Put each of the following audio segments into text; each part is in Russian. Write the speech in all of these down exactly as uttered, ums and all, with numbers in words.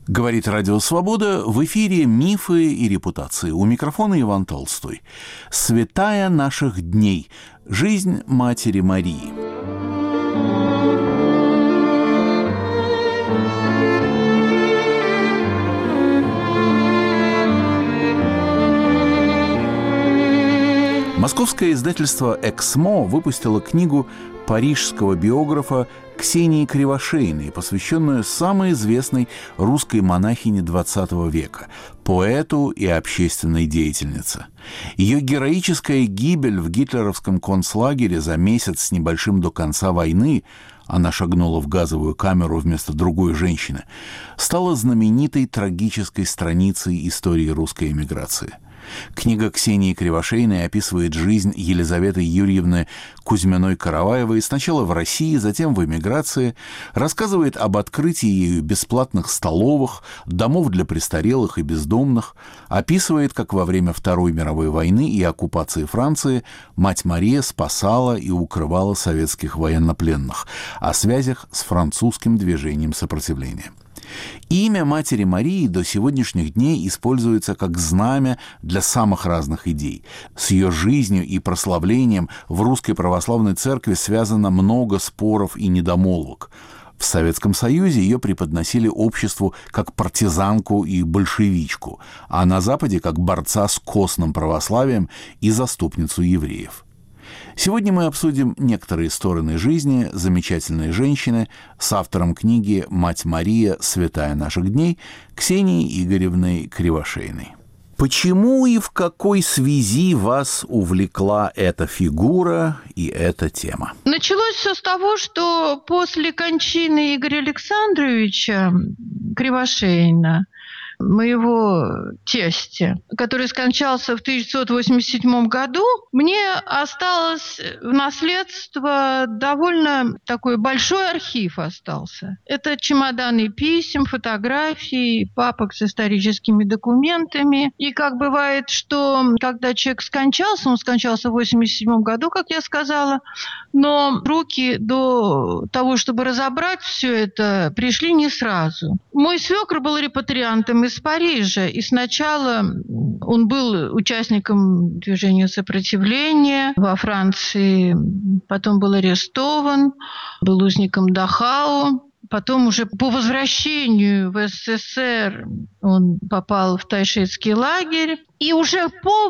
Говорит Радио Свобода, в эфире «Мифы и репутации». У микрофона Иван Толстой. «Святая наших дней. Жизнь Матери Марии». Московское издательство «Эксмо» выпустило книгу парижского биографа Ксении Кривошеиной, посвященную самой известной русской монахине двадцатого века, поэту и общественной деятельнице. Ее героическая гибель в гитлеровском концлагере за месяц с небольшим до конца войны, она шагнула в газовую камеру вместо другой женщины, стала знаменитой трагической страницей истории русской эмиграции. Книга Ксении Кривошеиной описывает жизнь Елизаветы Юрьевны Кузьминой-Караваевой сначала в России, затем в эмиграции, рассказывает об открытии ею бесплатных столовых, домов для престарелых и бездомных, описывает, как во время Второй мировой войны и оккупации Франции мать Мария спасала и укрывала советских военнопленных, о связях с французским движением сопротивления. Имя Матери Марии до сегодняшних дней используется как знамя для самых разных идей. С ее жизнью и прославлением в Русской Православной Церкви связано много споров и недомолвок. В Советском Союзе ее преподносили обществу как партизанку и большевичку, а на Западе как борца с костным православием и заступницу евреев. Сегодня мы обсудим некоторые стороны жизни замечательной женщины с автором книги «Мать Мария. Святая наших дней» Ксенией Игоревной Кривошеиной. Почему и в какой связи вас увлекла эта фигура и эта тема? Началось все с того, что после кончины Игоря Александровича Кривошеина, моего тестя, который скончался в тысяча девятьсот восемьдесят седьмом году, мне осталось в наследство довольно такой большой архив остался. Это чемоданы писем, фотографий, папок с историческими документами. И как бывает, что когда человек скончался, он скончался в восемьдесят седьмом году, как я сказала, но руки до того, чтобы разобрать все это, пришли не сразу. Мой свекр был репатриантом из Парижа, и сначала он был участником движения сопротивления во Франции, потом был арестован, был узником Дахау. Потом уже по возвращению в СССР он попал в тайшетский лагерь. И уже по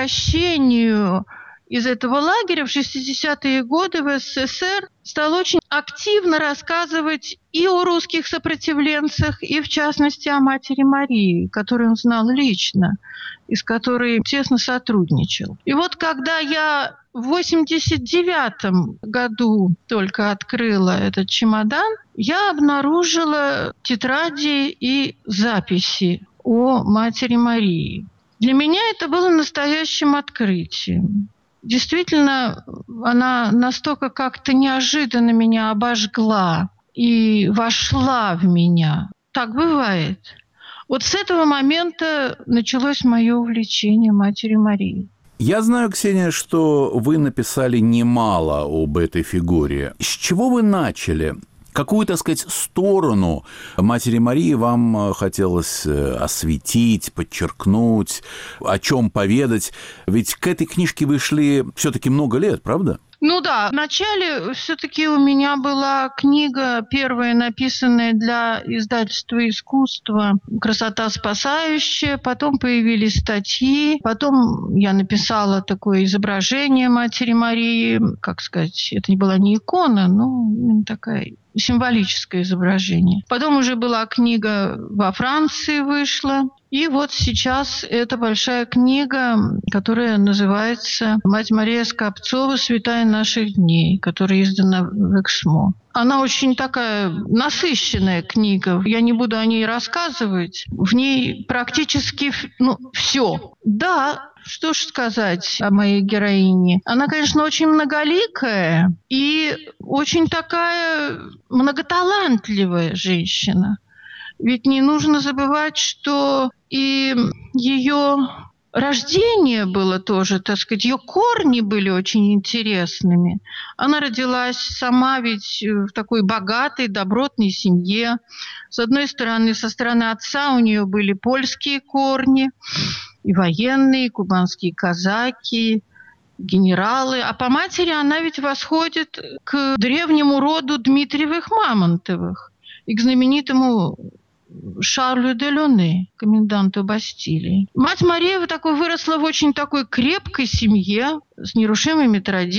возвращению из этого лагеря в шестидесятые годы в СССР стал очень активно рассказывать и о русских сопротивленцах, и в частности о Матери Марии, которую он знал лично, и с которой тесно сотрудничал. И вот когда я в восемьдесят девятом году только открыла этот чемодан, я обнаружила тетради и записи о Матери Марии. Для меня это было настоящим открытием. Действительно, она настолько как-то неожиданно меня обожгла и вошла в меня. Так бывает. Вот с этого момента началось мое увлечение Матерью Марией. Я знаю, Ксения, что вы написали немало об этой фигуре. С чего вы начали? Какую, так сказать, сторону Матери Марии вам хотелось осветить, подчеркнуть, о чем поведать? Ведь к этой книжке вы шли все-таки много лет, правда? Ну да, вначале все-таки у меня была книга, первая, написанная для издательства искусства «Красота спасающая», потом появились статьи, потом я написала такое изображение Матери Марии, как сказать, это не была не икона, но именно такая символическое изображение. Потом уже была книга во Франции вышла. И вот сейчас эта большая книга, которая называется «Мать Мария Скопцова. Святая наших дней», которая издана в Эксмо. Она очень такая насыщенная книга. Я не буду о ней рассказывать. В ней практически ну, все. Да, что ж сказать о моей героине. Она, конечно, очень многоликая и очень такая многоталантливая женщина. Ведь не нужно забывать, что и ее рождение было тоже, так сказать, ее корни были очень интересными. Она родилась сама ведь в такой богатой, добротной семье. С одной стороны, со стороны отца у нее были польские корни, и военные, и кубанские казаки, генералы. А по матери она ведь восходит к древнему роду Дмитриевых-Мамонтовых и к знаменитому Шарлю де Лоне, коменданту Бастилии. Мать Мария такой выросла в очень такой крепкой семье с нерушимыми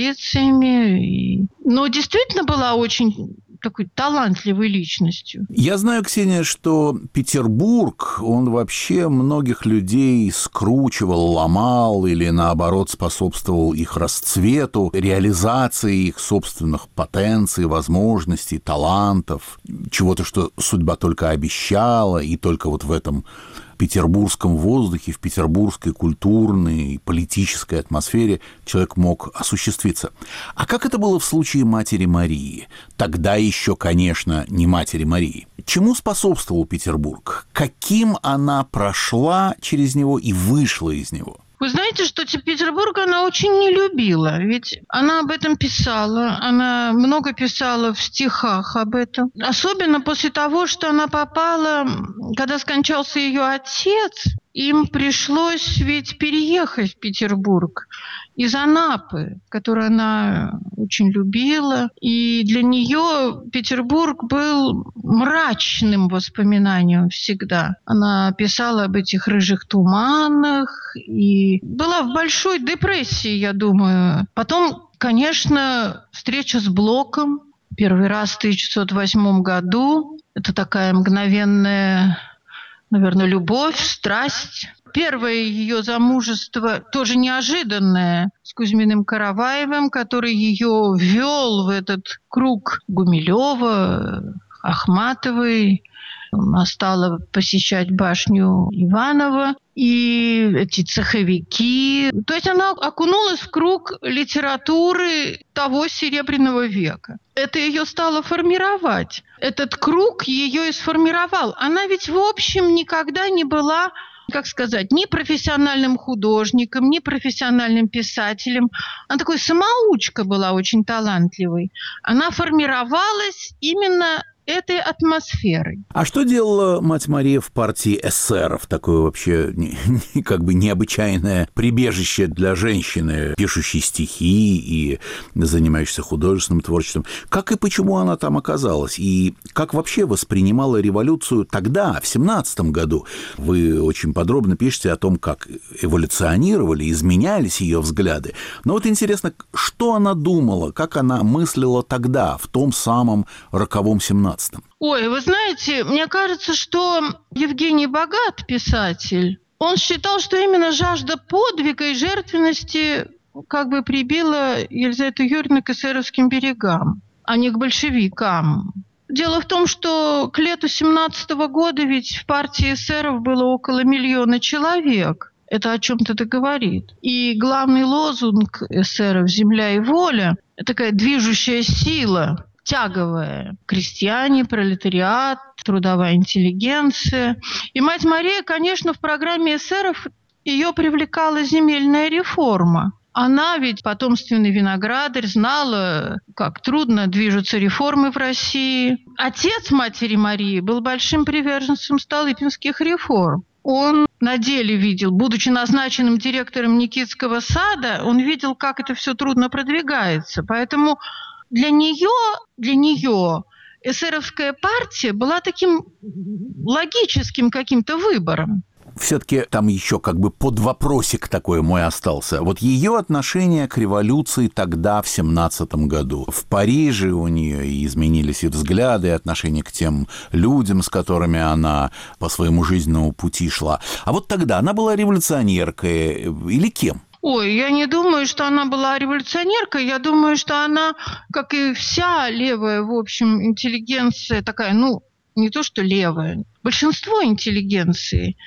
традициями, и... но действительно была очень такой талантливой личностью. Я знаю, Ксения, что Петербург, он вообще многих людей скручивал, ломал или, наоборот, способствовал их расцвету, реализации их собственных потенций, возможностей, талантов, чего-то, что судьба только обещала, и только вот в этом петербургском воздухе, в петербургской культурной и политической атмосфере человек мог осуществиться. А как это было в случае матери Марии? Тогда еще, конечно, не матери Марии. Чему способствовал Петербург? Каким она прошла через него и вышла из него? Вы знаете, что Петербург она очень не любила, ведь она об этом писала, она много писала в стихах об этом. Особенно после того, что она попала, когда скончался ее отец, им пришлось ведь переехать в Петербург из Анапы, которую она очень любила. И для нее Петербург был мрачным воспоминанием всегда. Она писала об этих рыжих туманах и была в большой депрессии, я думаю. Потом, конечно, встреча с Блоком. Первый раз в тысяча девятьсот восьмом году. Это такая мгновенная, наверное, любовь, страсть. Первое ее замужество, тоже неожиданное, с Кузьминым Караваевым, который ее ввел в этот круг Гумилева, Ахматовой. Она стала посещать башню Иванова и эти цеховики. То есть она окунулась в круг литературы того Серебряного века. Это ее стало формировать. Этот круг ее и сформировал. Она ведь, в общем, никогда не была, как сказать, ни профессиональным художником, ни профессиональным писателем. Она такой самоучка была, очень талантливой. Она формировалась именно этой атмосферой. А что делала мать Мария в партии эсеров? Такое вообще не, не, как бы необычайное прибежище для женщины, пишущей стихи и занимающейся художественным творчеством. Как и почему она там оказалась? И как вообще воспринимала революцию тогда, в семнадцатом году? Вы очень подробно пишете о том, как эволюционировали, изменялись ее взгляды. Но вот интересно, что она думала, как она мыслила тогда, в том самом роковом семнадцатом? Ой, вы знаете, мне кажется, что Евгений Богат, писатель, он считал, что именно жажда подвига и жертвенности как бы прибила Елизавету Юрьевну к эсеровским берегам, а не к большевикам. Дело в том, что к лету семнадцатого года ведь в партии эсеров было около миллиона человек. Это о чем-то это говорит. И главный лозунг эсеров «Земля и воля» – это такая движущая сила, тяговая. Крестьяне, пролетариат, трудовая интеллигенция. И мать Мария, конечно, в программе эсеров ее привлекала земельная реформа. Она ведь, потомственный виноградарь, знала, как трудно движутся реформы в России. Отец матери Марии был большим приверженцем столыпинских реформ. Он на деле видел, будучи назначенным директором Никитского сада, он видел, как это все трудно продвигается. Поэтому Для нее, для нее эсеровская партия была таким логическим каким-то выбором. Все-таки там еще как бы подвопросик такой мой остался. Вот ее отношение к революции тогда, в семнадцатом году. В Париже у нее и изменились и взгляды, и отношение к тем людям, с которыми она по своему жизненному пути шла. А вот тогда она была революционеркой или кем? Ой, я не думаю, что она была революционеркой. Я думаю, что она, как и вся левая, в общем, интеллигенция такая, ну, не то что левая, большинство интеллигенции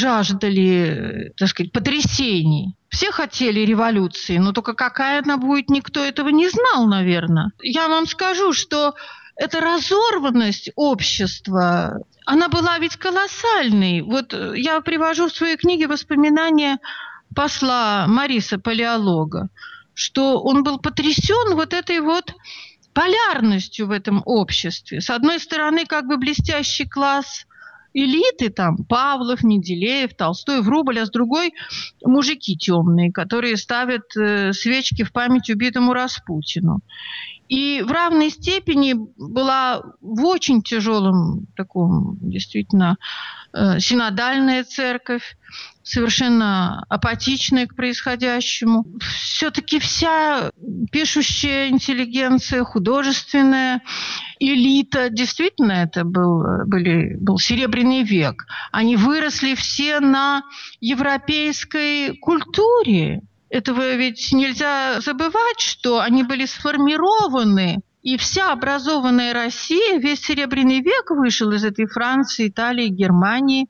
жаждали, так сказать, потрясений. Все хотели революции, но только какая она будет, никто этого не знал, наверное. Я вам скажу, что эта разорванность общества, она была ведь колоссальной. Вот я привожу в своей книге воспоминания посла Мариса Палеолога, что он был потрясен вот этой вот полярностью в этом обществе. С одной стороны, как бы блестящий класс элиты, там Павлов, Менделеев, Толстой, Врубель, а с другой мужики темные, которые ставят э, свечки в память убитому Распутину. И в равной степени была в очень тяжелом таком, действительно, э, синодальная церковь, совершенно апатичная к происходящему. Все-таки вся пишущая интеллигенция, художественная элита, действительно, это был, были, был Серебряный век. Они выросли все на европейской культуре. Этого ведь нельзя забывать, что они были сформированы, и вся образованная Россия, весь Серебряный век вышел из этой Франции, Италии, Германии.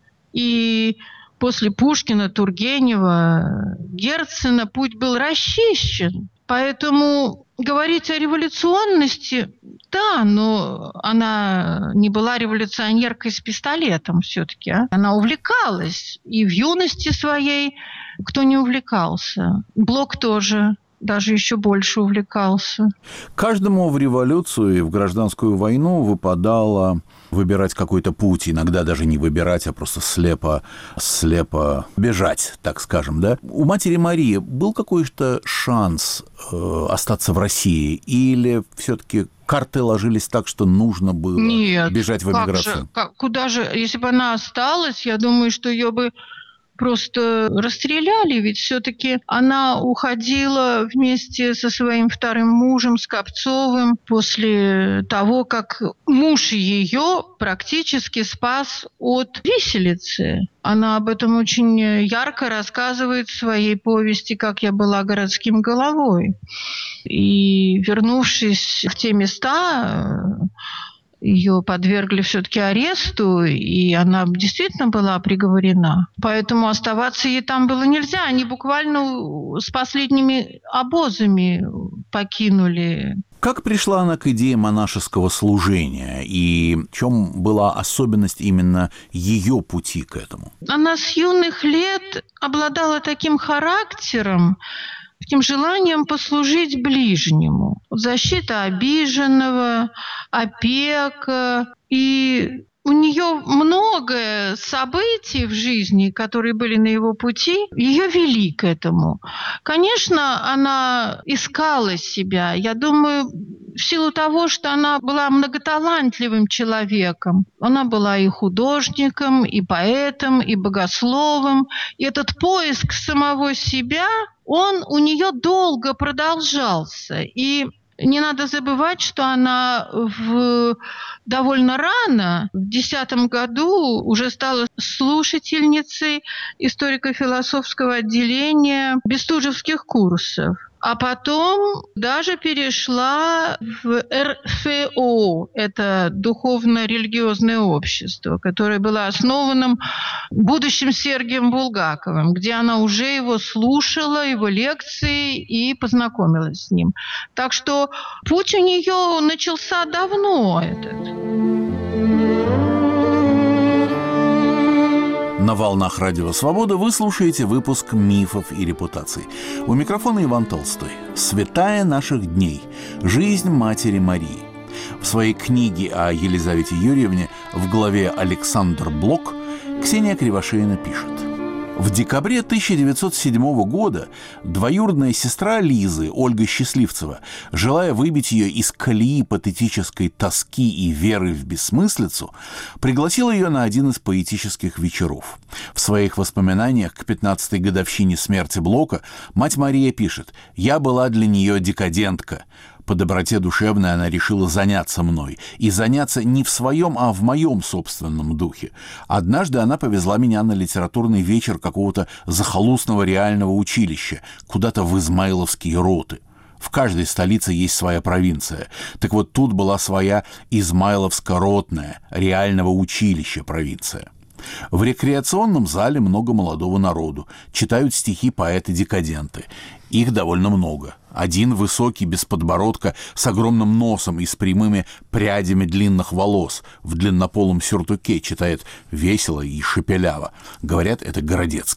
И после Пушкина, Тургенева, Герцена путь был расчищен. Поэтому говорить о революционности, да, но она не была революционеркой с пистолетом все-таки. А? Она увлекалась. И в юности своей кто не увлекался. Блок тоже даже еще больше увлекался. Каждому в революцию и в гражданскую войну выпадало выбирать какой-то путь, иногда даже не выбирать, а просто слепо, слепо бежать, так скажем, да? У матери Марии был какой-то шанс э, остаться в России, или все-таки карты ложились так, что нужно было Нет, бежать в эмиграцию? Как же, как, куда же, если бы она осталась, я думаю, что ее бы просто расстреляли, ведь все-таки она уходила вместе со своим вторым мужем, Скопцовым, после того, как муж ее практически спас от виселицы. Она об этом очень ярко рассказывает в своей повести «Как я была городским головой». И, вернувшись в те места, ее подвергли все-таки аресту, и она действительно была приговорена. Поэтому оставаться ей там было нельзя. Они буквально с последними обозами покинули. Как пришла она к идее монашеского служения? И в чем была особенность именно ее пути к этому? Она с юных лет обладала таким характером, таким желанием послужить ближнему. Защита обиженного, опека. И у нее много событий в жизни, которые были на его пути, ее вели к этому. Конечно, она искала себя. Я думаю, в силу того, что она была многоталантливым человеком. Она была и художником, и поэтом, и богословом. И этот поиск самого себя, он у нее долго продолжался. И не надо забывать, что она в довольно рано, в десятом году, уже стала слушательницей историко-философского отделения бестужевских курсов. А потом даже перешла в эр эф о, это духовно-религиозное общество, которое было основано будущим Сергием Булгаковым, где она уже его слушала, его лекции и познакомилась с ним. Так что путь у нее начался давно этот. На волнах Радио Свобода вы слушаете выпуск «Мифов и репутаций». У микрофона Иван Толстой. «Святая наших дней. Жизнь матери Марии». В своей книге о Елизавете Юрьевне в главе «Александр Блок» Ксения Кривошеина пишет: в декабре тысяча девятьсот седьмого года двоюродная сестра Лизы, Ольга Счастливцева, желая выбить ее из колеи патетической тоски и веры в бессмыслицу, пригласила ее на один из поэтических вечеров. В своих воспоминаниях к пятнадцатой годовщине смерти Блока мать Мария пишет: «Я была для нее декадентка. По доброте душевной она решила заняться мной. И заняться не в своем, а в моем собственном духе. Однажды она повезла меня на литературный вечер какого-то захолустного реального училища, куда-то в измайловские роты. В каждой столице есть своя провинция. Так вот тут была своя измайловско-ротная, реального училища провинция. В рекреационном зале много молодого народу. Читают стихи поэты-декаденты. Их довольно много. Один высокий, без подбородка, с огромным носом и с прямыми прядями длинных волос, в длиннополом сюртуке читает весело и шепеляво. Говорят, это Городецкий.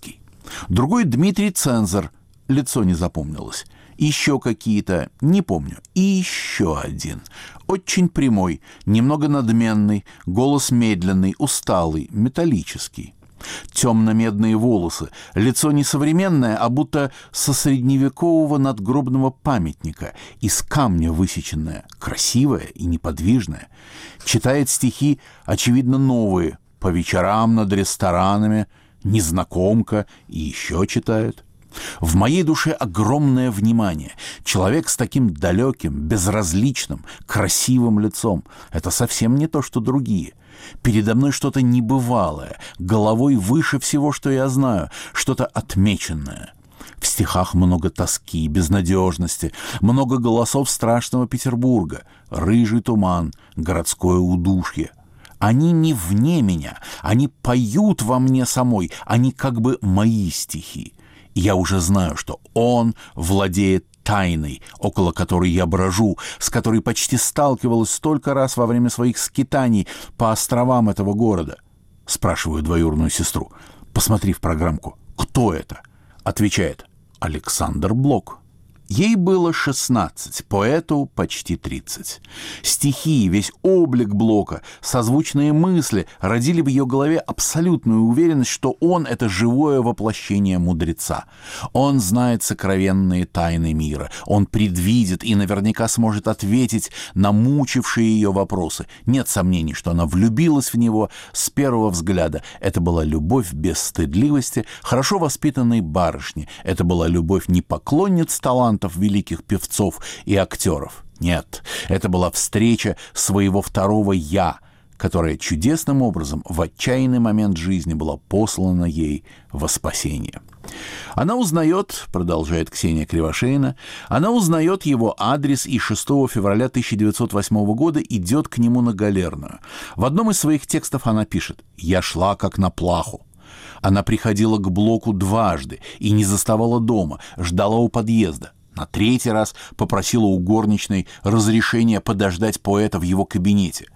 Другой Дмитрий Цензор, лицо не запомнилось. Еще какие-то, не помню. И еще один. Очень прямой, немного надменный, голос медленный, усталый, металлический. Темно-медные волосы, лицо не современное, а будто со средневекового надгробного памятника, из камня высеченное, красивое и неподвижное. Читает стихи, очевидно, новые, по вечерам над ресторанами, незнакомка и еще читает. В моей душе огромное внимание. Человек с таким далеким, безразличным, красивым лицом. Это совсем не то, что другие. Передо мной что-то небывалое, головой выше всего, что я знаю, что-то отмеченное. В стихах много тоски, безнадежности, много голосов страшного Петербурга, рыжий туман, городское удушье. Они не вне меня, они поют во мне самой, они как бы мои стихи. Я уже знаю, что он владеет тайной, около которой я брожу, с которой почти сталкивалась столько раз во время своих скитаний по островам этого города. Спрашиваю двоюродную сестру: посмотри в программку, кто это? Отвечает: Александр Блок. Ей было шестнадцать, поэту почти тридцать. Стихи, весь облик Блока, созвучные мысли родили в ее голове абсолютную уверенность, что он — это живое воплощение мудреца. Он знает сокровенные тайны мира. Он предвидит и наверняка сможет ответить на мучившие ее вопросы. Нет сомнений, что она влюбилась в него с первого взгляда. Это была любовь без стыдливости, хорошо воспитанной барышни. Это была любовь не поклонниц таланта, великих певцов и актеров. Нет, это была встреча своего второго «я», которая чудесным образом в отчаянный момент жизни была послана ей во спасение. Она узнает, продолжает Ксения Кривошеина, она узнает его адрес и шестого февраля тысяча девятьсот восьмого года идет к нему на Галерную. В одном из своих текстов она пишет: «Я шла как на плаху». Она приходила к Блоку дважды и не заставала дома, ждала у подъезда. На третий раз попросила у горничной разрешения подождать поэта в его кабинете.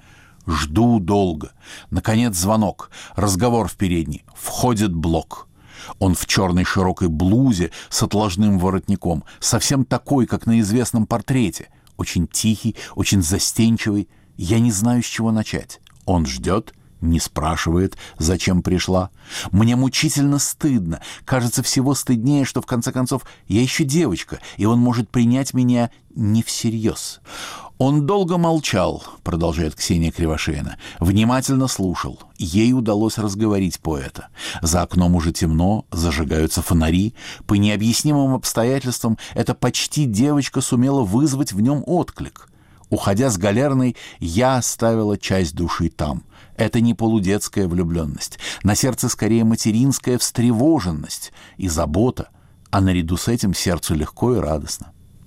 Жду долго. Наконец звонок. Разговор в передней. Входит Блок. Он в черной широкой блузе с отложным воротником, совсем такой, как на известном портрете. Очень тихий, очень застенчивый. Я не знаю, с чего начать. Он ждет, не спрашивает, зачем пришла. Мне мучительно стыдно. Кажется, всего стыднее, что в конце концов я еще девочка, и он может принять меня не всерьез. Он долго молчал, продолжает Ксения Кривошеина, внимательно слушал. Ей удалось разговорить поэта. За окном уже темно, зажигаются фонари. По необъяснимым обстоятельствам эта почти девочка сумела вызвать в нем отклик. Уходя с Галерной, я оставила часть души там. Это не полудетская влюбленность. На сердце скорее материнская встревоженность и забота, а наряду с этим сердцу легко и радостно.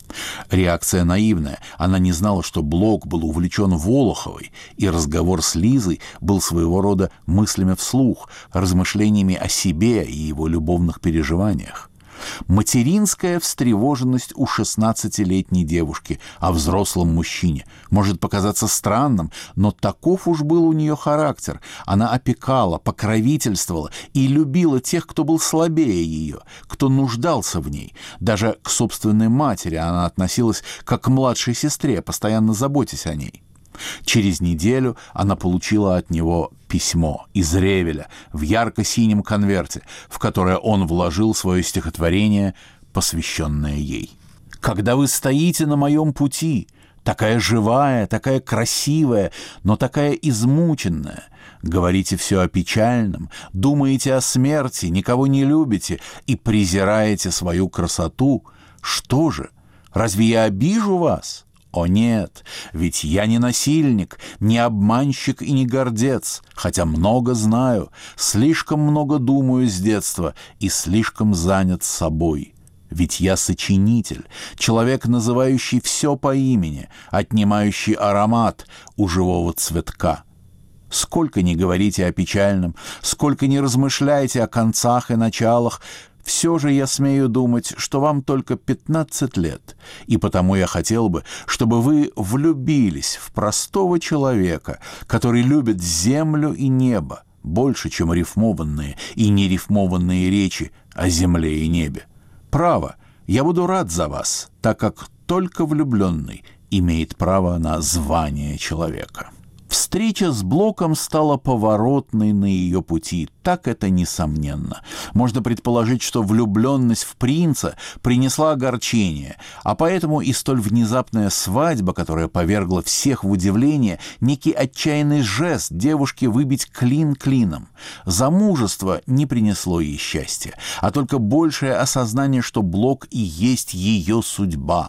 Реакция наивная. Она не знала, что Блок был увлечен Волоховой, и разговор с Лизой был своего рода мыслями вслух, размышлениями о себе и его любовных переживаниях. Материнская встревоженность у шестнадцатилетней девушки о взрослом мужчине может показаться странным, но таков уж был у нее характер. Она опекала, покровительствовала и любила тех, кто был слабее ее, кто нуждался в ней. Даже к собственной матери она относилась как к младшей сестре, постоянно заботясь о ней. Через неделю она получила от него письмо из Ревеля в ярко-синем конверте, в которое он вложил свое стихотворение, посвященное ей. «Когда вы стоите на моем пути, такая живая, такая красивая, но такая измученная, говорите все о печальном, думаете о смерти, никого не любите и презираете свою красоту, что же, разве я обижу вас? О нет, ведь я не насильник, не обманщик и не гордец, хотя много знаю, слишком много думаю с детства и слишком занят собой. Ведь я сочинитель, человек, называющий все по имени, отнимающий аромат у живого цветка. Сколько ни говорите о печальном, сколько ни размышляйте о концах и началах, все же я смею думать, что вам только пятнадцать лет, и потому я хотел бы, чтобы вы влюбились в простого человека, который любит землю и небо, больше, чем рифмованные и нерифмованные речи о земле и небе. Право, я буду рад за вас, так как только влюбленный имеет право на звание человека». Встреча с Блоком стала поворотной на ее пути, так это несомненно. Можно предположить, что влюбленность в принца принесла огорчение, а поэтому и столь внезапная свадьба, которая повергла всех в удивление, некий отчаянный жест девушки выбить клин клином. Замужество не принесло ей счастья, а только большее осознание, что Блок и есть ее судьба.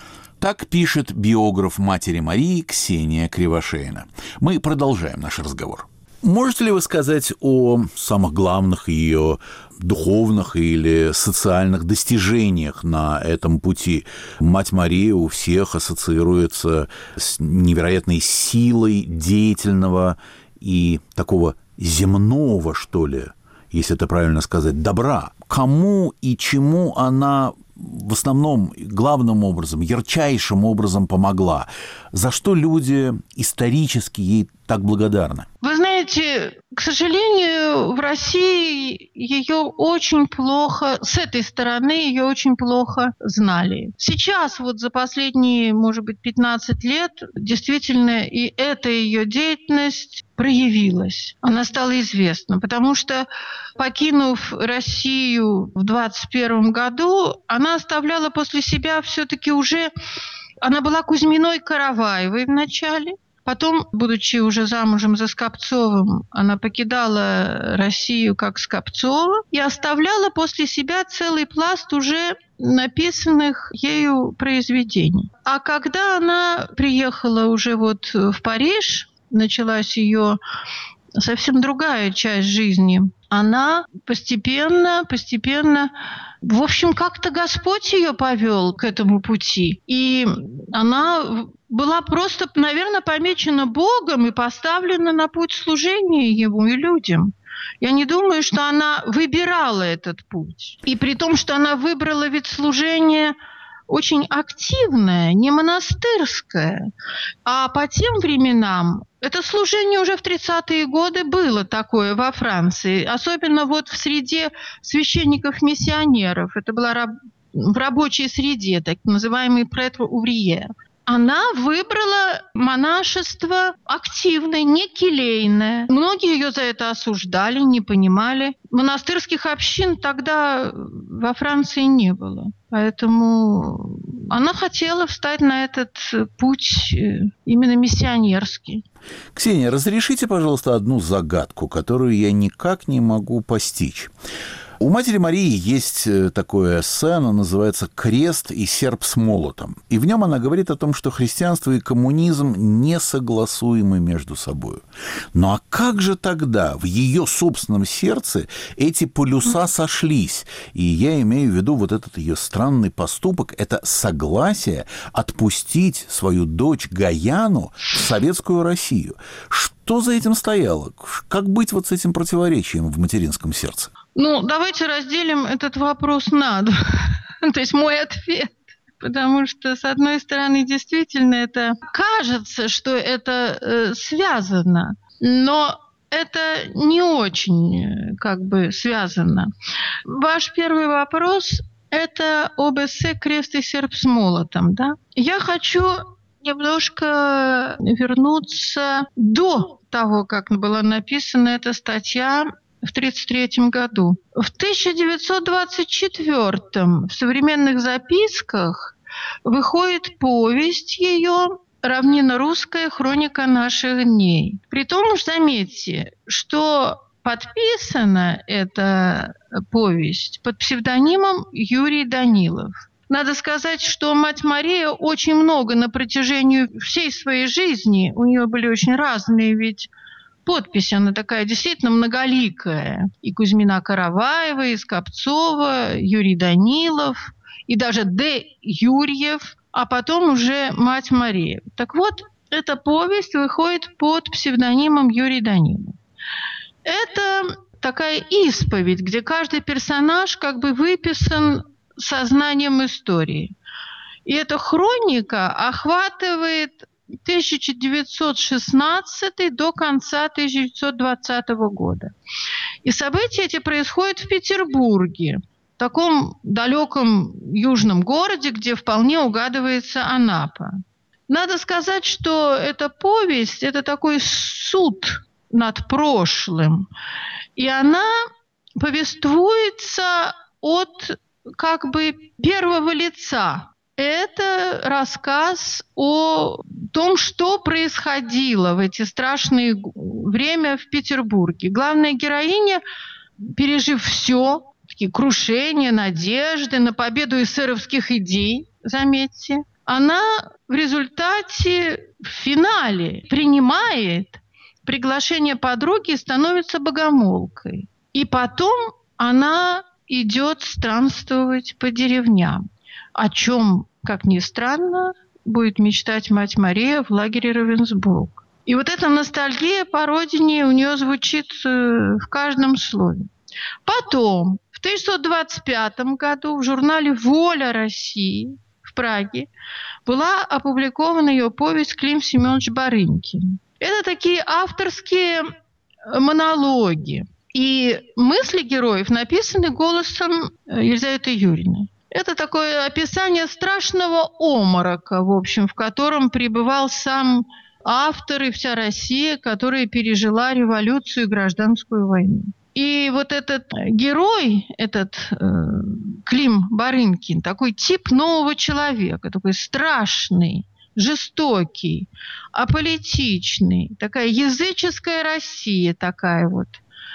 Так пишет биограф матери Марии Ксения Кривошеина. Мы продолжаем наш разговор. Можете ли вы сказать о самых главных ее духовных или социальных достижениях на этом пути? Мать Мария у всех ассоциируется с невероятной силой деятельного и такого земного, что ли, если это правильно сказать, добра. Кому и чему она в основном, главным образом, ярчайшим образом помогла? За что люди исторически ей так благодарны? Вы знаете, к сожалению, в России ее очень плохо, с этой стороны ее очень плохо знали. Сейчас, вот за последние, может быть, пятнадцать лет, действительно, и эта ее деятельность проявилась. Она стала известна, потому что, покинув Россию в двадцать первом году, она оставляла после себя все-таки уже... Она была Кузьминой-Караваевой вначале. Потом, будучи уже замужем за Скопцовым, она покидала Россию как Скопцова и оставляла после себя целый пласт уже написанных ею произведений. А когда она приехала уже вот в Париж, началась ее совсем другая часть жизни. Она постепенно, постепенно, в общем, как-то Господь ее повел к этому пути. И она была просто, наверное, помечена Богом и поставлена на путь служения Ему и людям. Я не думаю, что она выбирала этот путь. И при том, что она выбрала вид служения очень активное, не монастырское. А по тем временам это служение уже в тридцатые годы было такое во Франции, особенно вот в среде священников-миссионеров. Это была раб- в рабочей среде, так называемый прêtre-ouvrier. Она выбрала монашество активное, не келейное. Многие ее за это осуждали, не понимали. Монастырских общин тогда во Франции не было. Поэтому она хотела встать на этот путь именно миссионерский. Ксения, разрешите, пожалуйста, одну загадку, которую я никак не могу постичь. У матери Марии есть такое эссе, оно называется «Крест и серп с молотом». И в нем она говорит о том, что христианство и коммунизм несогласуемы между собой. Ну а как же тогда в ее собственном сердце эти полюса сошлись? И я имею в виду вот этот ее странный поступок, это согласие отпустить свою дочь Гаяну в советскую Россию. Что за этим стояло? Как быть вот с этим противоречием в материнском сердце? Ну, давайте разделим этот вопрос на два. То есть мой ответ. Потому что, с одной стороны, действительно, это кажется, что это э, связано, но это не очень как бы связано. Ваш первый вопрос – это об эссе «Крест и серп с молотом». Да? Я хочу немножко вернуться до того, как была написана эта статья в тридцать третьем году. В тысяча девятьсот двадцать четвёртом в современных записках выходит повесть ее «Равнинно-русская хроника наших дней». Притом уж заметьте, что подписана эта повесть под псевдонимом Юрий Данилов. Надо сказать, что мать Мария очень много на протяжении всей своей жизни, у нее были очень разные ведь подпись, она такая действительно многоликая. И Кузьмина Караваева, и Скопцова, Юрий Данилов, и даже Д. Юрьев, а потом уже мать Мария. Так вот, эта повесть выходит под псевдонимом Юрий Данилов. Это такая исповедь, где каждый персонаж как бы выписан сознанием истории. И эта хроника охватывает тысяча девятьсот шестнадцатый до конца тысяча девятьсот двадцатого года. И события эти происходят в Петербурге, в таком далеком южном городе, где вполне угадывается Анапа. Надо сказать, что эта повесть – это такой суд над прошлым. И она повествуется от как бы первого лица. Это рассказ о том, что происходило в эти страшные время в Петербурге. Главная героиня, пережив все, такие крушения, надежды на победу эсеровских идей, заметьте, она в результате в финале принимает приглашение подруги и становится богомолкой. И потом она идет странствовать по деревням, о чем, как ни странно, будет мечтать мать Мария в лагере Равенсбург. И вот эта ностальгия по родине у нее звучит в каждом слове. Потом, в тысяча девятьсот двадцать пятом году в журнале «Воля России» в Праге была опубликована ее повесть «Клим Семенович Барынькин». Это такие авторские монологи. И мысли героев написаны голосом Елизаветы Юрьевны. Это такое описание страшного оморока, в общем, в котором пребывал сам автор и вся Россия, которая пережила революцию и гражданскую войну. И вот этот герой, этот э, Клим Барынькин, такой тип нового человека, такой страшный, жестокий, аполитичный, такая языческая Россия такая вот.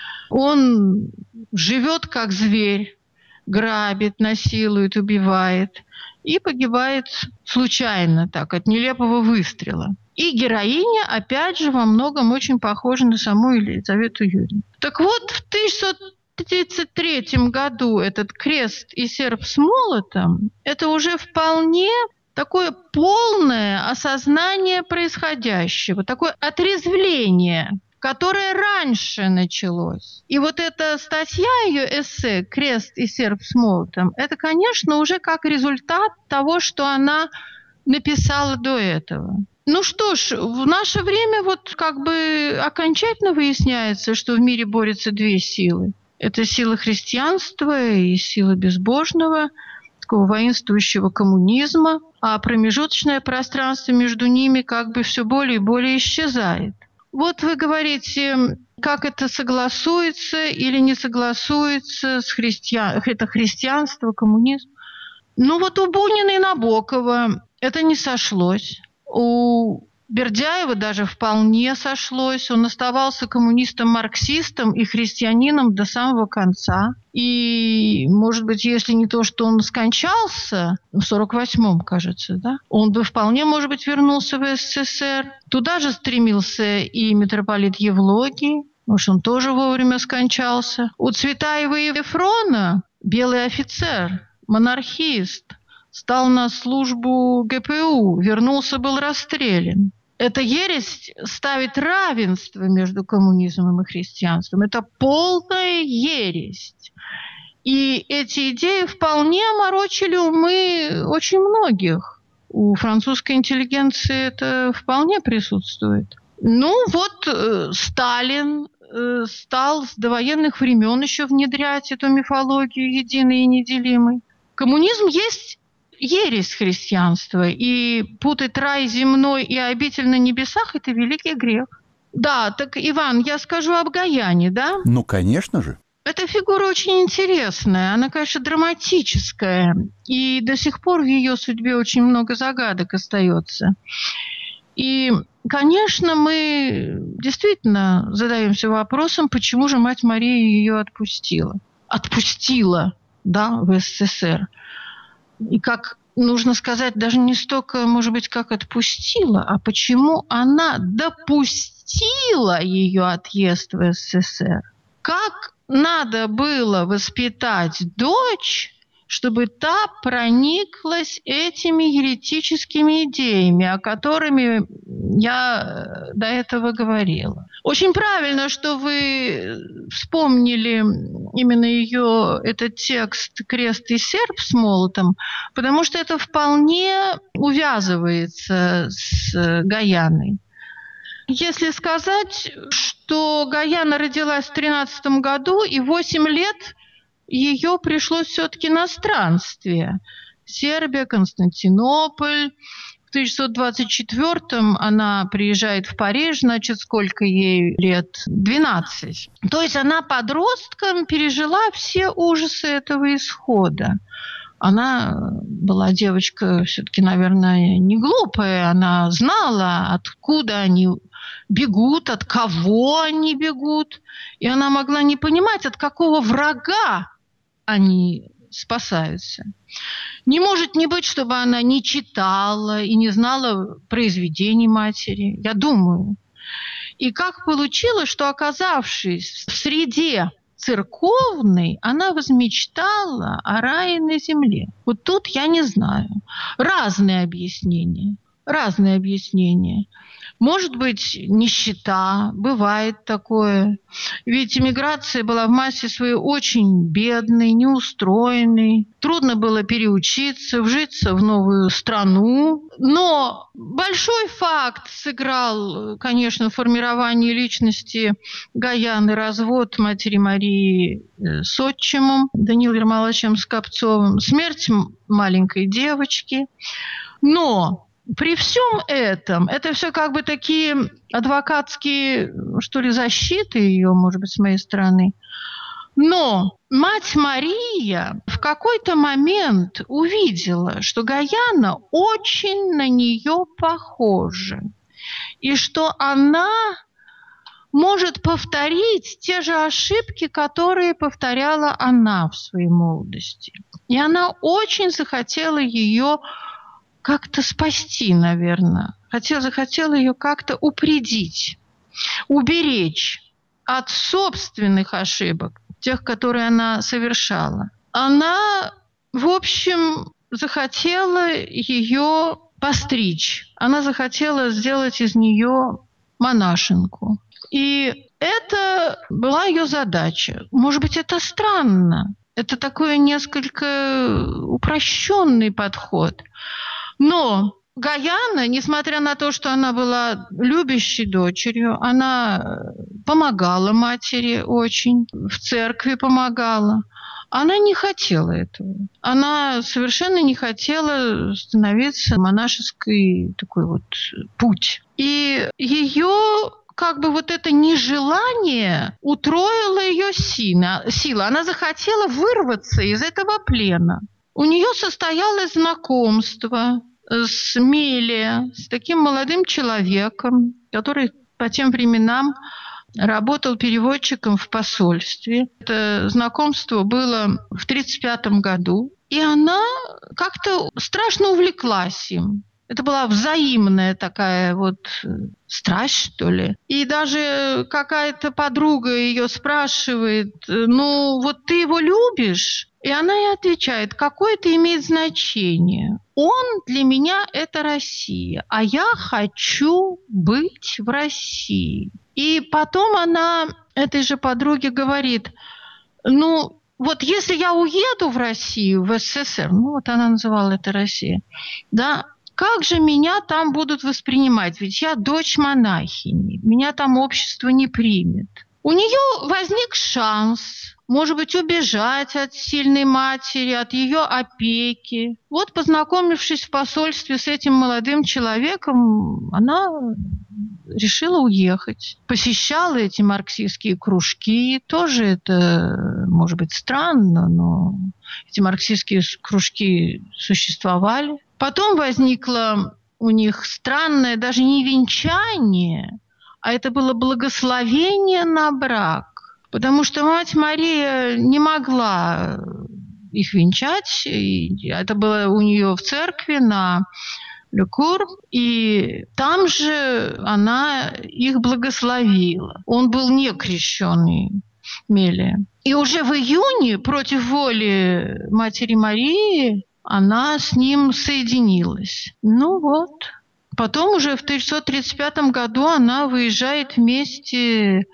Он живет как зверь, грабит, насилует, убивает и погибает случайно так, от нелепого выстрела. И героиня, опять же, во многом очень похожа на саму Елизавету Юрьевну. Так вот, в тысяча девятьсот тридцать третьем году этот крест и серп с молотом – это уже вполне такое полное осознание происходящего, такое отрезвление, которое раньше началось. И вот эта статья, ее эссе «Крест и серп с молотом» – это, конечно, уже как результат того, что она написала до этого. Ну что ж, в наше время вот как бы окончательно выясняется, что в мире борются две силы. Это сила христианства и сила безбожного, такого воинствующего коммунизма, а промежуточное пространство между ними как бы все более и более исчезает. Вот вы говорите, как это согласуется или не согласуется с христиан... это христианство, коммунизм. Ну вот у Бунина и Набокова это не сошлось. У Бердяева даже вполне сошлось. Он оставался коммунистом-марксистом и христианином до самого конца. И, может быть, если не то, что он скончался, в сорок восьмом, кажется, да, он бы вполне, может быть, вернулся в СССР. Туда же стремился и митрополит Евлогий, может, он тоже вовремя скончался. У Цветаева и Ефрона белый офицер, монархист, стал на службу ГПУ, вернулся, был расстрелян. Эта ересь ставит равенство между коммунизмом и христианством. Это полная ересь. И эти идеи вполне оморочили умы очень многих. У французской интеллигенции это вполне присутствует. Ну вот э, Сталин э, стал с довоенных времен еще внедрять эту мифологию единой и неделимой. Коммунизм есть ересь христианства, и путать рай земной и обитель на небесах – это великий грех. Да, так, Иван, я скажу об Гаяне, да? Ну, конечно же. Эта фигура очень интересная, она, конечно, драматическая, и до сих пор в ее судьбе очень много загадок остается. И, конечно, мы действительно задаемся вопросом, почему же мать Мария ее отпустила. Отпустила, да, в СССР. И как нужно сказать, даже не столько, может быть, как отпустила, а почему она допустила ее отъезд в СССР. Как надо было воспитать дочь, чтобы та прониклась этими еретическими идеями, о которых я до этого говорила. Очень правильно, что вы вспомнили именно ее, этот текст «Крест и серп с молотом», потому что это вполне увязывается с Гаяной. Если сказать, что Гаяна родилась в тринадцатом году, и восемь лет ее пришлось все-таки на странствие. Сербия, Константинополь. В тысяча девятьсот двадцать четвёртом она приезжает в Париж, значит, сколько ей лет? двенадцать. То есть она подростком пережила все ужасы этого исхода. Она была девочка все-таки, наверное, не глупая. Она знала, откуда они бегут, от кого они бегут. И она могла не понимать, от какого врага они спасаются. Не может не быть, чтобы она не читала и не знала произведений матери. Я думаю. И как получилось, что, оказавшись в среде церковной, она возмечтала о рае на земле. Вот тут я не знаю. Разные объяснения. Разные объяснения. Может быть, нищета, бывает такое. Ведь эмиграция была в массе своей очень бедной, неустроенной. Трудно было переучиться, вжиться в новую страну. Но большой факт сыграл, конечно, в формировании личности Гаяны развод матери Марии с отчимом Даниилом Ермолаевичем Скопцовым, смерть маленькой девочки. Но при всем этом, это все как бы такие адвокатские, что ли, защиты ее, может быть, с моей стороны. Но мать Мария в какой-то момент увидела, что Гаяна очень на нее похожа. И что она может повторить те же ошибки, которые повторяла она в своей молодости. И она очень захотела ее как-то спасти, наверное. Хотела, захотела ее как-то упредить, уберечь от собственных ошибок, тех, которые она совершала. Она, в общем, захотела ее постричь. Она захотела сделать из нее монашенку. И это была ее задача. Может быть, это странно. Это такой несколько упрощенный подход. Но Гаяна, несмотря на то, что она была любящей дочерью, она помогала матери очень, в церкви помогала. Она не хотела этого. Она совершенно не хотела становиться монашеской такой вот путь. И ее как бы вот это нежелание утроило ее сила. Она захотела вырваться из этого плена. У нее состоялось знакомство с Мелия, с таким молодым человеком, который по тем временам работал переводчиком в посольстве. Это знакомство было в тридцать пятом году. И она как-то страшно увлеклась им. Это была взаимная такая вот страсть, что ли. И даже какая-то подруга ее спрашивает: ну, вот ты его любишь? И она ей отвечает: какое это имеет значение? Он для меня – это Россия, а я хочу быть в России. И потом она этой же подруге говорит: ну, вот если я уеду в Россию, в СССР, ну, вот она называла это Россия, да, как же меня там будут воспринимать? Ведь я дочь монахини, меня там общество не примет. У нее возник шанс, может быть, убежать от сильной матери, от ее опеки. Вот, познакомившись в посольстве с этим молодым человеком, она решила уехать. Посещала эти марксистские кружки. Тоже это, может быть, странно, но эти марксистские кружки существовали. Потом возникло у них странное даже не венчание, а это было благословение на брак. Потому что мать Мария не могла их венчать. И это было у нее в церкви на Лекур. И там же она их благословила. Он был не крещенный, Мелия. И уже в июне против воли матери Марии она с ним соединилась. Ну вот. Потом уже в тысяча девятьсот тридцать пятом году она выезжает вместе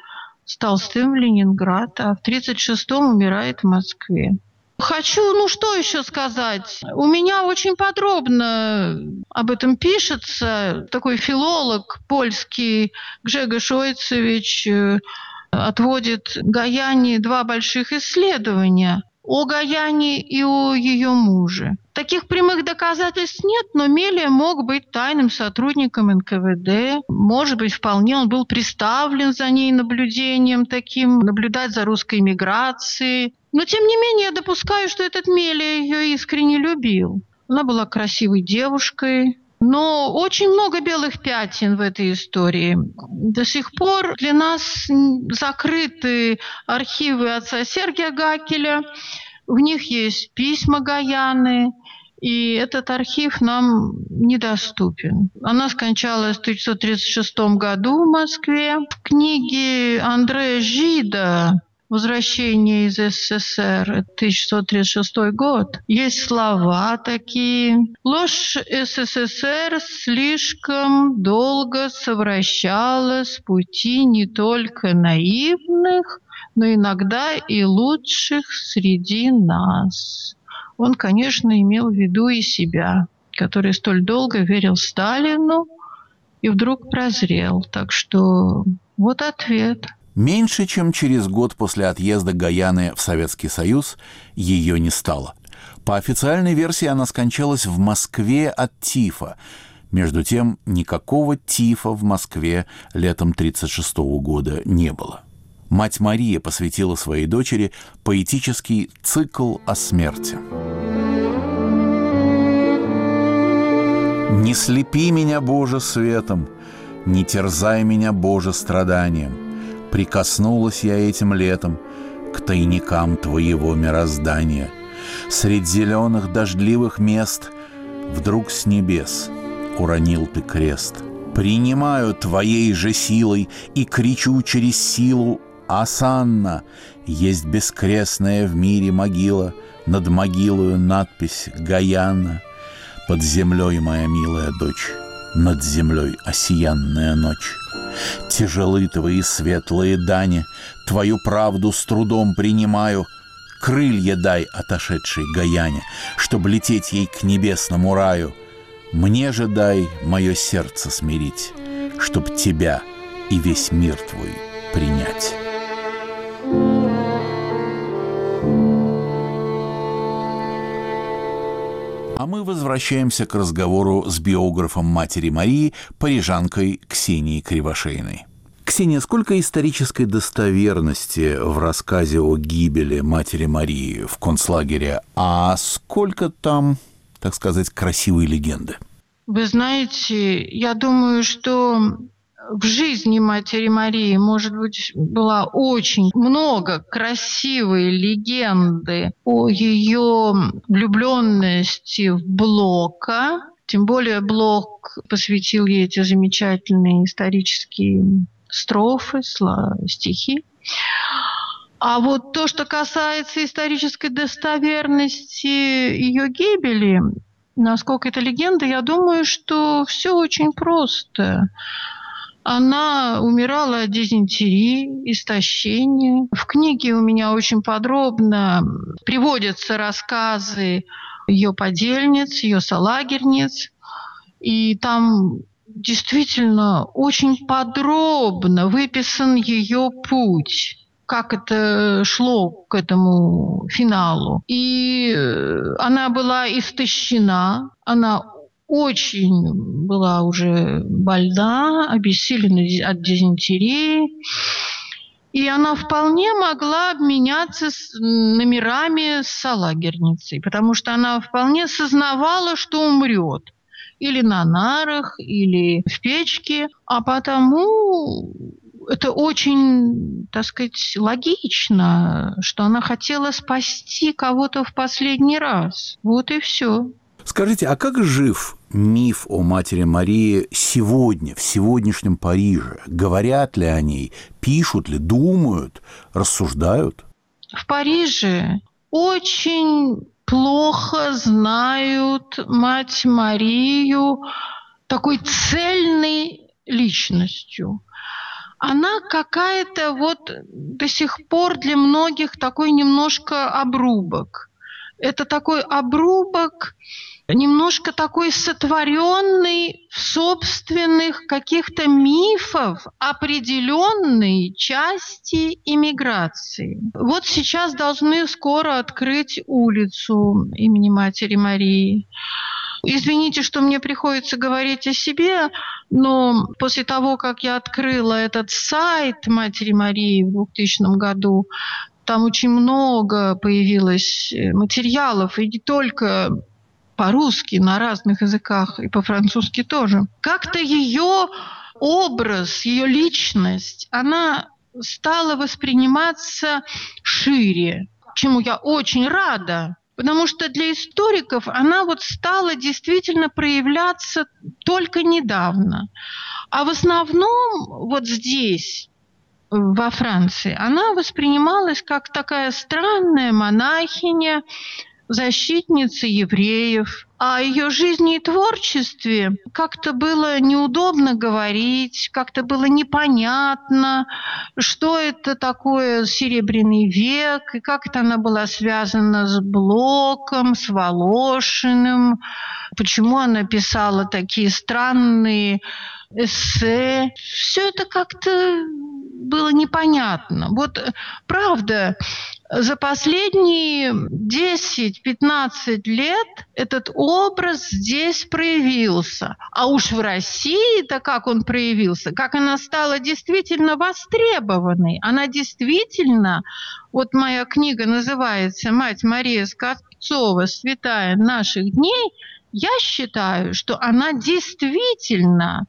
с Толстым в Ленинград, а в тридцать шестом умирает в Москве. Хочу, ну что еще сказать? У меня очень подробно об этом пишется. Такой филолог польский Гжегош Ойцевич отводит Гаяне два больших исследования о Гаяне и о ее муже. Таких прямых доказательств нет, но Мелия мог быть тайным сотрудником эн ка вэ дэ. Может быть, вполне он был приставлен за ней наблюдением таким, наблюдать за русской миграцией. Но, тем не менее, я допускаю, что этот Мелия ее искренне любил. Она была красивой девушкой. Но очень много белых пятен в этой истории. До сих пор для нас закрыты архивы отца Сергия Гакеля. В них есть письма Гаяны, и этот архив нам недоступен. Она скончалась в тысяча девятьсот тридцать шестом году в Москве. В книге Андрея Жида «Возвращение из эс эс эс эр», тысяча девятьсот тридцать шестой год, есть слова такие. Ложь эс эс эс эр слишком долго совращала с пути не только наивных, но иногда и лучших среди нас. Он, конечно, имел в виду и себя, который столь долго верил Сталину и вдруг прозрел. Так что вот ответ. Меньше чем через год после отъезда Гаяны в Советский Союз ее не стало. По официальной версии она скончалась в Москве от тифа. Между тем, никакого тифа в Москве летом тысяча девятьсот тридцать шестого года не было. Мать Мария посвятила своей дочери поэтический цикл о смерти. «Не слепи меня, Боже, светом, не терзай меня, Боже, страданием. Прикоснулась я этим летом к тайникам Твоего мироздания. Средь зеленых дождливых мест вдруг с небес уронил Ты крест. Принимаю Твоей же силой и кричу через силу: «Осанна!» Есть бескрестная в мире могила, над могилою надпись «Гаяна». Под землей, моя милая дочь, над землей осиянная ночь. Тяжелы Твои светлые дани, Твою правду с трудом принимаю. Крылья дай отошедшей Гаяне, чтоб лететь ей к небесному раю. Мне же дай мое сердце смирить, чтоб Тебя и весь мир Твой принять. А мы возвращаемся к разговору с биографом матери Марии, парижанкой Ксенией Кривошеиной. Ксения, сколько исторической достоверности в рассказе о гибели матери Марии в концлагере, а сколько там, так сказать, красивой легенды? Вы знаете, я думаю, что в жизни матери Марии, может быть, было очень много красивой легенды о ее влюбленности в Блока. Тем более Блок посвятил ей эти замечательные исторические строфы, стихи. А вот то, что касается исторической достоверности ее гибели, насколько это легенда, я думаю, что все очень просто. Она умирала от дизентерии, истощения. В книге у меня очень подробно приводятся рассказы ее подельниц, ее солагерниц. И там действительно очень подробно выписан ее путь, как это шло к этому финалу. И она была истощена, она очень была уже больна, обессилена от дизентерии. И она вполне могла обменяться с номерами с солагерницей, потому что она вполне сознавала, что умрет. Или на нарах, или в печке. А потому это очень, так сказать, логично, что она хотела спасти кого-то в последний раз. Вот и все. Скажите, а как жив миф о матери Марии сегодня, в сегодняшнем Париже? Говорят ли о ней, пишут ли, думают, рассуждают? В Париже очень плохо знают мать Марию такой цельной личностью. она какая-то вот до сих пор для многих такой немножко обрубок. Это такой обрубок, немножко такой сотворенный в собственных каких-то мифов определенной части иммиграции. Вот сейчас должны скоро открыть улицу имени Матери Марии. Извините, что мне приходится говорить о себе, но после того, как я открыла этот сайт Матери Марии в двухтысячном году, там очень много появилось материалов, и не только по-русски, на разных языках, и по-французски тоже. Как-то ее образ, ее личность, она стала восприниматься шире, чему я очень рада. Потому что для историков она вот стала действительно проявляться только недавно. А в основном вот здесь, во Франции, она воспринималась как такая странная монахиня, защитница евреев. О ее жизни и творчестве как-то было неудобно говорить, как-то было непонятно, что это такое Серебряный век, и как это она была связана с Блоком, с Волошиным, почему она писала такие странные эссе. Все это как-то было непонятно. Вот правда, за последние десять-пятнадцать лет этот образ здесь проявился. А уж в России-то как он проявился, как она стала действительно востребованной. Она действительно, вот моя книга называется «Мать Мария Скопцова. Святая наших дней». Я считаю, что она действительно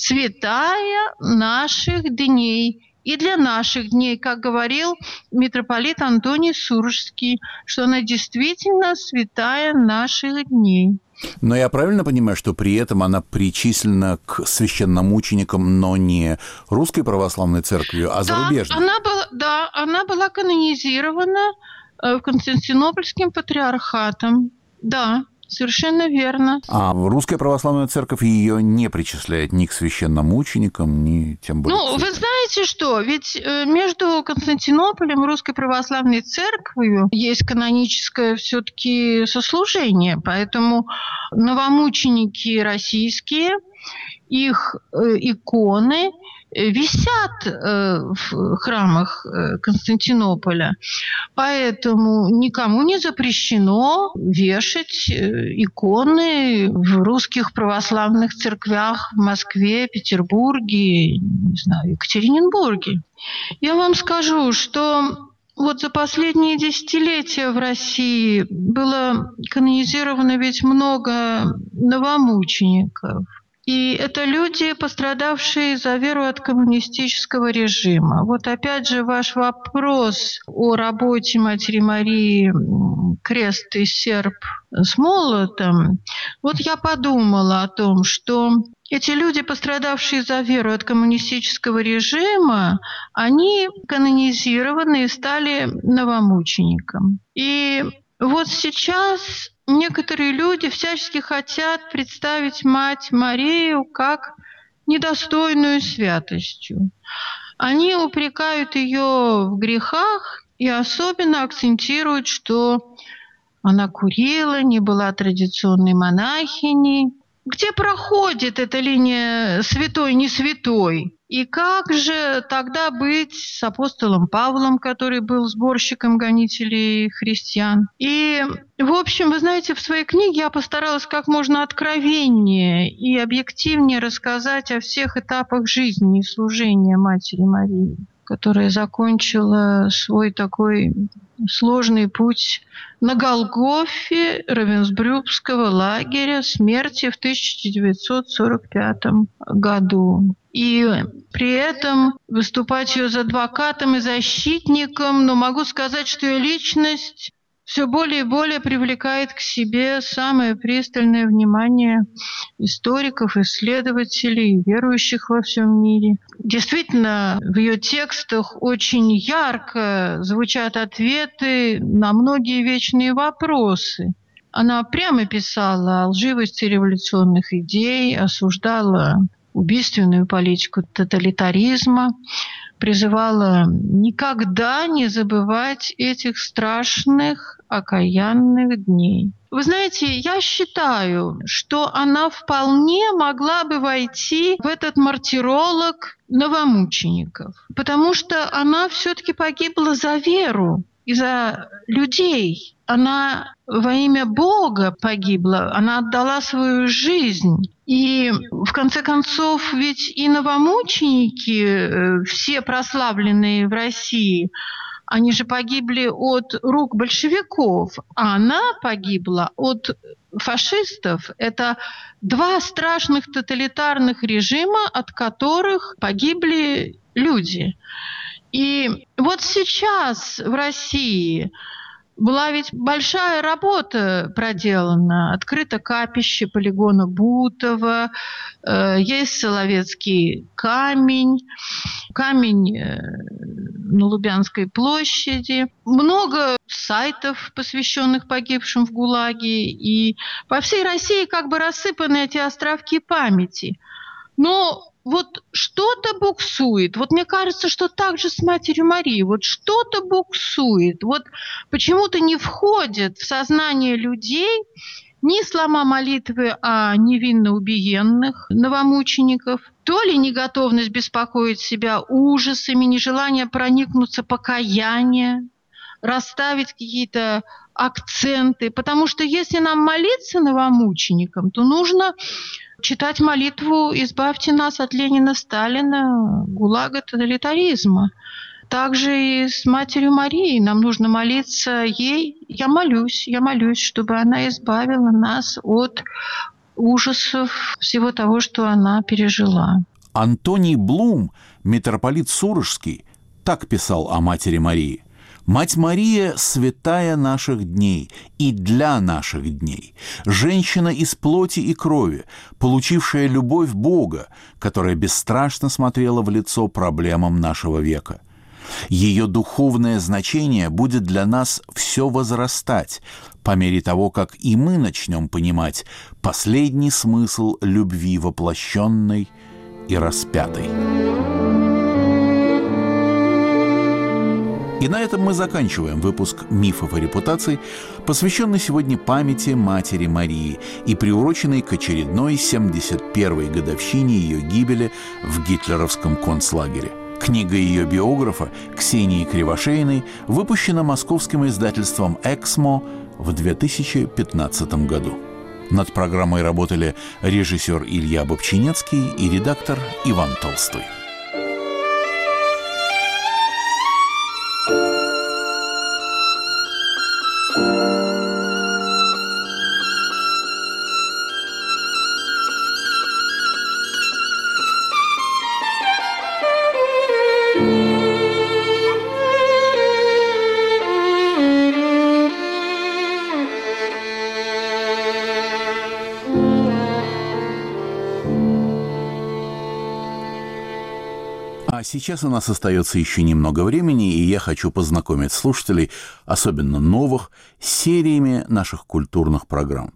святая наших дней. И для наших дней, как говорил митрополит Антоний Сурожский, что она действительно святая наших дней. Но я правильно понимаю, что при этом она причислена к священномученикам, но не русской православной церковью, а да, зарубежной? Она была, да, она была канонизирована Константинопольским патриархатом. Да. Совершенно верно. А русская православная церковь ее не причисляет ни к священномученикам, ни тем более... Ну, вы знаете что? Ведь между Константинополем и Русской православной церковью есть каноническое все-таки сослужение, поэтому новомученики российские, их иконы висят в храмах Константинополя. Поэтому никому не запрещено вешать иконы в русских православных церквях в Москве, Петербурге, не знаю, Екатеринбурге. Я вам скажу, что вот за последние десятилетия в России было канонизировано ведь много новомучеников. И это люди, пострадавшие за веру от коммунистического режима. Вот опять же ваш вопрос о работе Матери Марии «Крест и серп с молотом». Вот я подумала о том, что эти люди, пострадавшие за веру от коммунистического режима, они канонизированы и стали новомучеником. И вот сейчас некоторые люди всячески хотят представить Мать Марию как недостойную святостью. Они упрекают ее в грехах и особенно акцентируют, что она курила, не была традиционной монахиней. Где проходит эта линия святой-не святой? И как же тогда быть с апостолом Павлом, который был сборщиком гонителей христиан? И, в общем, вы знаете, в своей книге я постаралась как можно откровеннее и объективнее рассказать о всех этапах жизни и служения Матери Марии, которая закончила свой такой сложный путь на Голгофе Равенсбрюкского лагеря смерти в тысяча девятьсот сорок пятом году. И при этом выступать ее за адвокатом и защитником, но могу сказать, что ее личность все более и более привлекает к себе самое пристальное внимание историков, исследователей и верующих во всем мире. Действительно, в ее текстах очень ярко звучат ответы на многие вечные вопросы. Она прямо писала о лживости революционных идей, осуждала убийственную политику тоталитаризма, призывала никогда не забывать этих страшных, окаянных дней. Вы знаете, я считаю, что она вполне могла бы войти в этот мартиролог новомучеников, потому что она все-таки погибла за веру и за людей. Она во имя Бога погибла, она отдала свою жизнь. И в конце концов, ведь и новомученики, все прославленные в России, они же погибли от рук большевиков, а она погибла от фашистов. Это два страшных тоталитарных режима, от которых погибли люди. И вот сейчас в России была ведь большая работа проделана. Открыто капище полигона Бутово, э, есть Соловецкий камень, камень э, на Лубянской площади. Много сайтов, посвященных погибшим в ГУЛАГе. И по всей России как бы рассыпаны эти островки памяти. Но вот что-то буксует. Вот мне кажется, что так же с Матерью Марией. Вот что-то буксует. Вот почему-то не входит в сознание людей ни слова молитвы о невинно убиенных новомучеников, то ли неготовность беспокоить себя ужасами, нежелание проникнуться покаянием, расставить какие-то акценты. Потому что если нам молиться новомученикам, то нужно читать молитву «Избавьте нас от Ленина, Сталина, ГУЛАГа, тоталитаризма». Также и с Матерью Марией нам нужно молиться ей. Я молюсь, я молюсь, чтобы она избавила нас от ужасов всего того, что она пережила. Антоний Блум, митрополит Сурожский, так писал о Матери Марии. «Мать Мария – святая наших дней и для наших дней, женщина из плоти и крови, получившая любовь Бога, которая бесстрашно смотрела в лицо проблемам нашего века. Ее духовное значение будет для нас все возрастать по мере того, как и мы начнем понимать последний смысл любви воплощенной и распятой». И на этом мы заканчиваем выпуск «Мифов и репутаций», посвященный сегодня памяти Матери Марии и приуроченный к очередной семьдесят первой годовщине ее гибели в гитлеровском концлагере. Книга ее биографа Ксении Кривошеиной выпущена московским издательством «Эксмо» в две тысячи пятнадцатом году. Над программой работали режиссер Илья Бобчинецкий и редактор Иван Толстой. А сейчас у нас остается еще немного времени, и я хочу познакомить слушателей, особенно новых, с сериями наших культурных программ.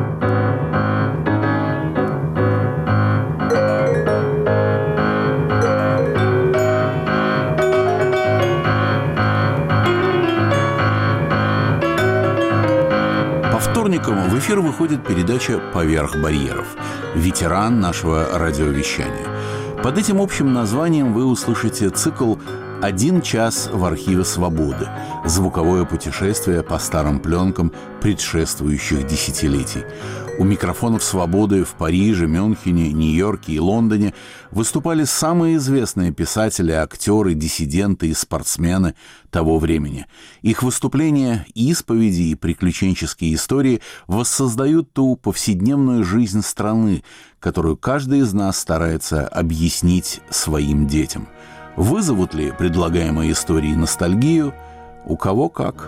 По вторникам в эфир выходит передача «Поверх барьеров», ветеран нашего радиовещания. Под этим общим названием вы услышите цикл «Один час в архиве свободы», звуковое путешествие по старым пленкам предшествующих десятилетий. У микрофонов «Свободы» в Париже, Мюнхене, Нью-Йорке и Лондоне выступали самые известные писатели, актеры, диссиденты и спортсмены того времени. Их выступления, исповеди и приключенческие истории воссоздают ту повседневную жизнь страны, которую каждый из нас старается объяснить своим детям. Вызовут ли предлагаемые истории ностальгию? У кого как.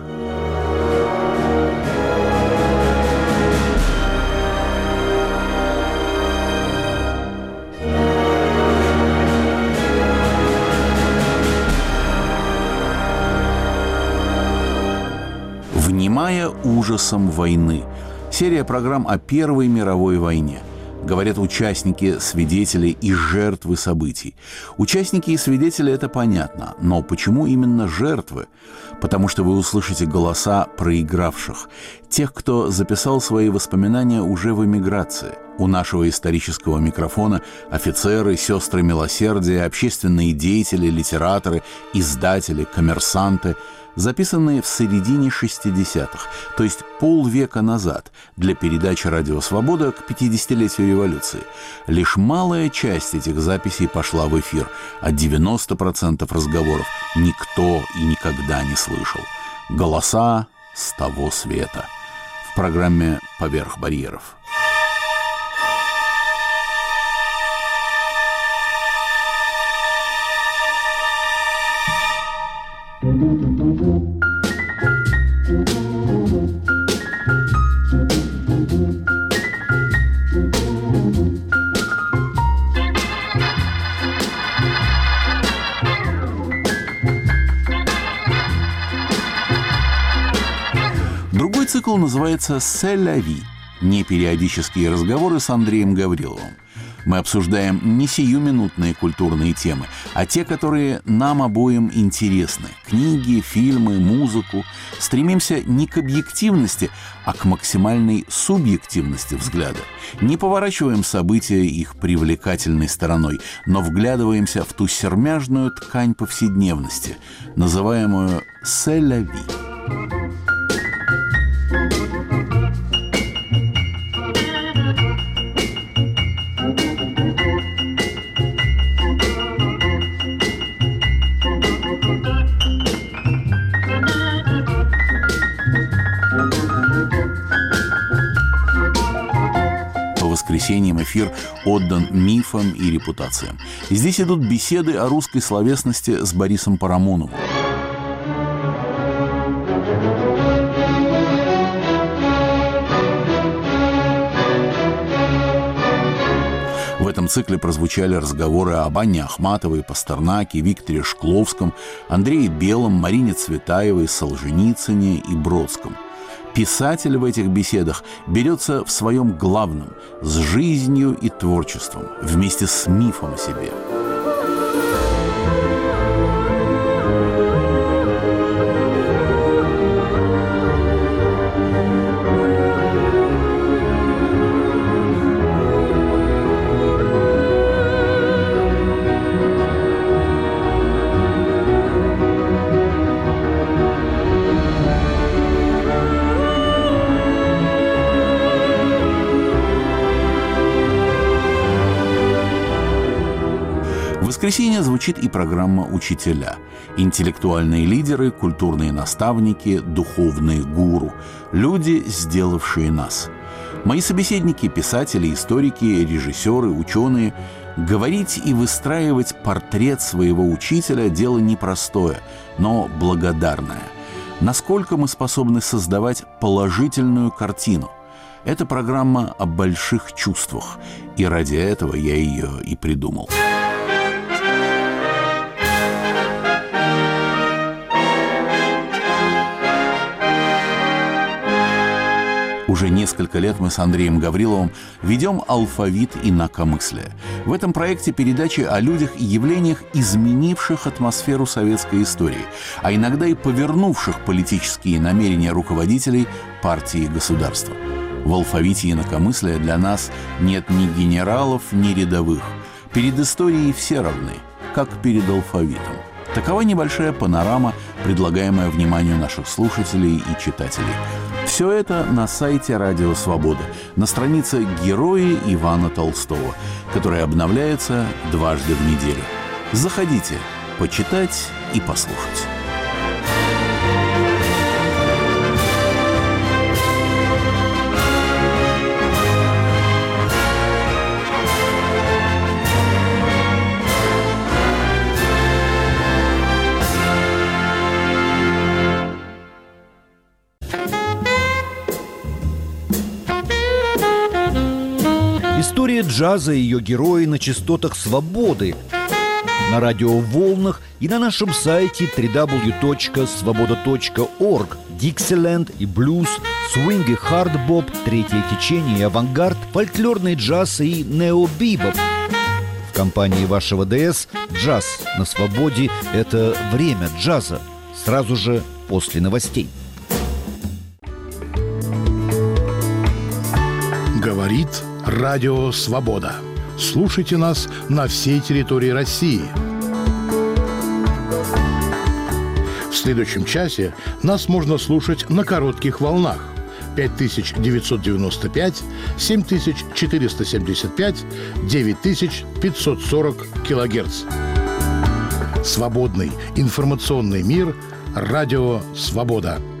«Внимая ужасом войны» – серия программ о Первой мировой войне. говорят участники, свидетели и жертвы событий. Участники и свидетели – это понятно, но почему именно жертвы? Потому что вы услышите голоса проигравших, тех, кто записал свои воспоминания уже в эмиграции. У нашего исторического микрофона офицеры, сестры милосердия, общественные деятели, литераторы, издатели, коммерсанты, записанные в середине шестидесятых, то есть полвека назад, для передачи «Радио Свобода» к пятидесятилетию революции. Лишь малая часть этих записей пошла в эфир, а девяносто процентов разговоров никто и никогда не слышал. Голоса с того света. В программе «Поверх барьеров». Другой цикл называется «C'est la vie» – непериодические разговоры с Андреем Гавриловым. Мы обсуждаем не сиюминутные культурные темы, а те, которые нам обоим интересны – книги, фильмы, музыку. Стремимся не к объективности, а к максимальной субъективности взгляда. Не поворачиваем события их привлекательной стороной, но вглядываемся в ту сермяжную ткань повседневности, называемую «C'est la vie». По воскресеньям эфир отдан мифам и репутациям. Здесь идут беседы о русской словесности с Борисом Парамоновым. В этом цикле прозвучали разговоры об Анне Ахматовой, Пастернаке, Викторе Шкловском, Андрее Белом, Марине Цветаевой, Солженицыне и Бродском. Писатель в этих беседах берется в своем главном – с жизнью и творчеством, вместе с мифом о себе. В воскресенье звучит и программа «Учителя». Интеллектуальные лидеры, культурные наставники, духовные гуру. Люди, сделавшие нас. Мои собеседники – писатели, историки, режиссеры, ученые. Говорить и выстраивать портрет своего учителя – дело непростое, но благодарное. Насколько мы способны создавать положительную картину? Это программа о больших чувствах, и ради этого я ее и придумал. Уже несколько лет мы с Андреем Гавриловым ведем «Алфавит инакомыслия». В этом проекте передачи о людях и явлениях, изменивших атмосферу советской истории, а иногда и повернувших политические намерения руководителей партии и государства. В «Алфавите инакомыслия» для нас нет ни генералов, ни рядовых. Перед историей все равны, как перед алфавитом. Такова небольшая панорама, предлагаемая вниманию наших слушателей и читателей. Все это на сайте «Радио Свобода», на странице «Герои Ивана Толстого», которая обновляется дважды в неделю. Заходите, почитать и послушать. История джаза и ее герои на частотах свободы, на радиоволнах и на нашем сайте дабл ю дабл ю дабл ю точка свобода точка орг. Диксиленд и блюз Свинг и хард-боп, третье течение и авангард, фольклорный джаз и нео-бибоп. В компании вашего ДС «Джаз на свободе» — это время джаза. Сразу же после новостей. Говорит Радио Свобода. Слушайте нас на всей территории России. В следующем часе нас можно слушать на коротких волнах: пять тысяч девятьсот девяносто пять, семь тысяч четыреста семьдесят пять, девять тысяч пятьсот сорок килогерц. Свободный информационный мир. Радио Свобода.